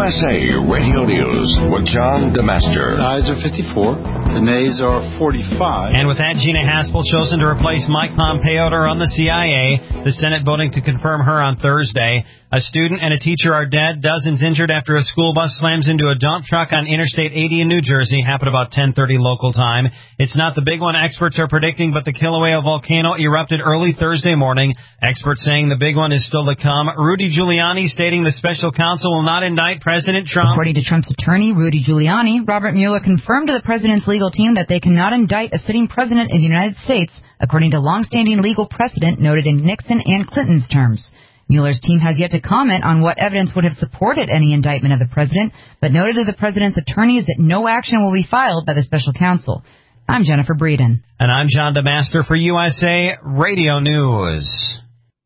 USA Radio News with John DeMaster. The ayes are 54. The nays are 45. And with that, Gina Haspel chosen to replace Mike Pompeo to run the CIA. The Senate voting to confirm her on Thursday. A student and a teacher are dead. Dozens injured after a school bus slams into a dump truck on Interstate 80 in New Jersey. Happened about 10:30 local time. It's not the big one experts are predicting, but the Kilauea volcano erupted early Thursday morning. Experts saying the big one is still to come. Rudy Giuliani stating the special counsel will not indict President Trump. According to Trump's attorney, Rudy Giuliani, Robert Mueller confirmed to the president's legal team that they cannot indict a sitting president of the United States, according to longstanding legal precedent noted in Nixon and Clinton's terms. Mueller's team has yet to comment on what evidence would have supported any indictment of the president, but noted to the president's attorneys that no action will be filed by the special counsel. I'm Jennifer Breeden. And I'm John DeMaster for USA Radio News.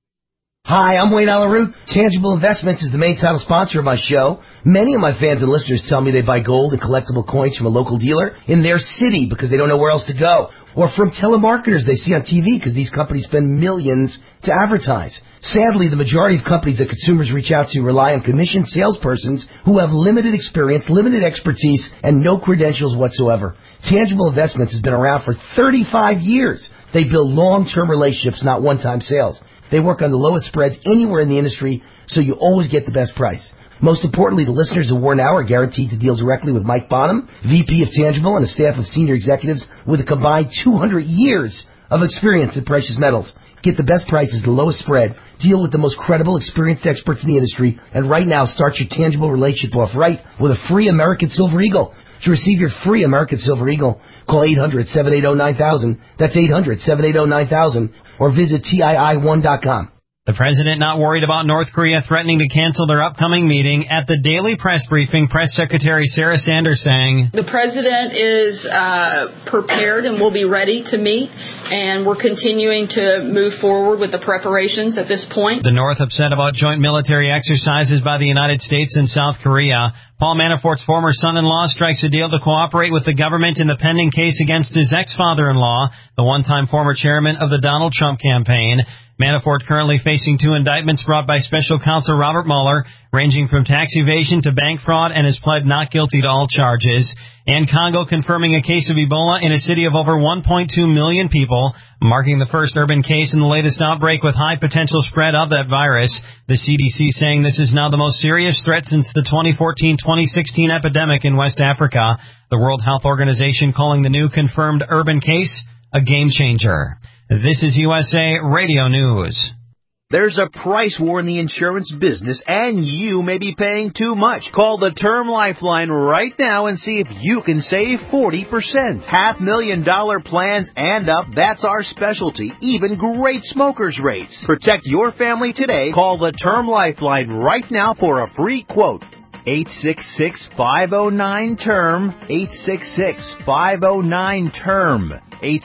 Hi, I'm Wayne Alaroot. Tangible Investments is the main title sponsor of my show. Many of my fans and listeners tell me they buy gold and collectible coins from a local dealer in their city because they don't know where else to go. Or from telemarketers they see on TV because these companies spend millions to advertise. Sadly, the majority of companies that consumers reach out to rely on commissioned salespersons who have limited experience, limited expertise, and no credentials whatsoever. Tangible Investments has been around for 35 years. They build long-term relationships, not one-time sales. They work on the lowest spreads anywhere in the industry, so you always get the best price. Most importantly, the listeners of War Now are guaranteed to deal directly with Mike Bonham, VP of Tangible, and a staff of senior executives with a combined 200 years of experience in precious metals. Get the best prices, the lowest spread, deal with the most credible, experienced experts in the industry, and right now start your Tangible relationship off right with a free American Silver Eagle. To receive your free American Silver Eagle, call 800-780-9000. That's 800-780-9000. Or visit TII1.com. The president not worried about North Korea threatening to cancel their upcoming meeting. At the daily press briefing, Press Secretary Sarah Sanders saying, the president is prepared and will be ready to meet, and we're continuing to move forward with the preparations at this point. The North upset about joint military exercises by the United States and South Korea. Paul Manafort's former son-in-law strikes a deal to cooperate with the government in the pending case against his ex-father-in-law, the one-time former chairman of the Donald Trump campaign. Manafort currently facing 2 indictments brought by special counsel Robert Mueller, ranging from tax evasion to bank fraud, and has pled not guilty to all charges. And Congo confirming a case of Ebola in a city of over 1.2 million people, marking the first urban case in the latest outbreak with high potential spread of that virus. The CDC saying this is now the most serious threat since the 2014-2016 epidemic in West Africa. The World Health Organization calling the new confirmed urban case a game changer. This is USA Radio News. There's a price war in the insurance business, and you may be paying too much. Call the Term Lifeline right now and see if you can save 40%. $500,000 plans and up, that's our specialty. Even great smokers' rates. Protect your family today. Call the Term Lifeline right now for a free quote. 866-509-TERM. 866-509-TERM.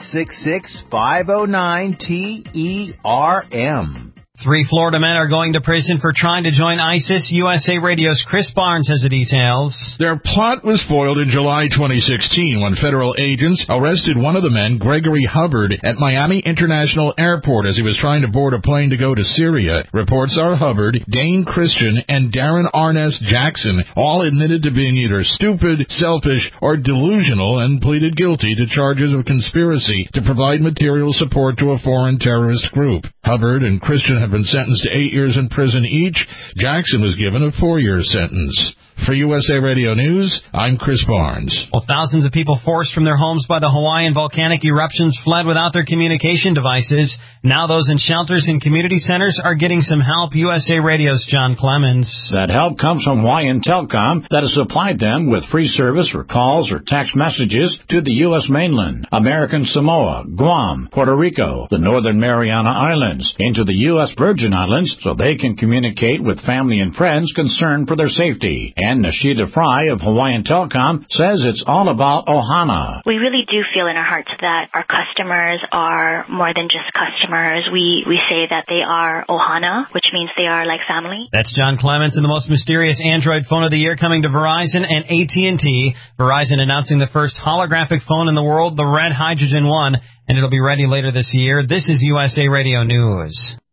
866-509-TERM. 3 Florida men are going to prison for trying to join ISIS. USA Radio's Chris Barnes has the details. Their plot was foiled in July 2016 when federal agents arrested one of the men, Gregory Hubbard, at Miami International Airport as he was trying to board a plane to go to Syria. Reports are Hubbard, Dane Christian, and Darren Arness Jackson all admitted to being either stupid, selfish, or delusional and pleaded guilty to charges of conspiracy to provide material support to a foreign terrorist group. Hubbard and Christian have been sentenced to 8 years in prison each. Jackson was given a 4-year sentence. For USA Radio News, I'm Chris Barnes. Well, thousands of people forced from their homes by the Hawaiian volcanic eruptions fled without their communication devices. Now those in shelters and community centers are getting some help. USA Radio's John Clemens. That help comes from Hawaiian Telcom that has supplied them with free service for calls or text messages to the U.S. mainland, American Samoa, Guam, Puerto Rico, the Northern Mariana Islands, into the U.S. Virgin Islands so they can communicate with family and friends concerned for their safety. And Nashida Fry of Hawaiian Telcom says it's all about Ohana. We really do feel in our hearts that our customers are more than just customers. We say that they are Ohana, which means they are like family. That's John Clements, and the most mysterious Android phone of the year coming to Verizon and AT&T. Verizon announcing the first holographic phone in the world, the Red Hydrogen One, and it'll be ready later this year. This is USA Radio News.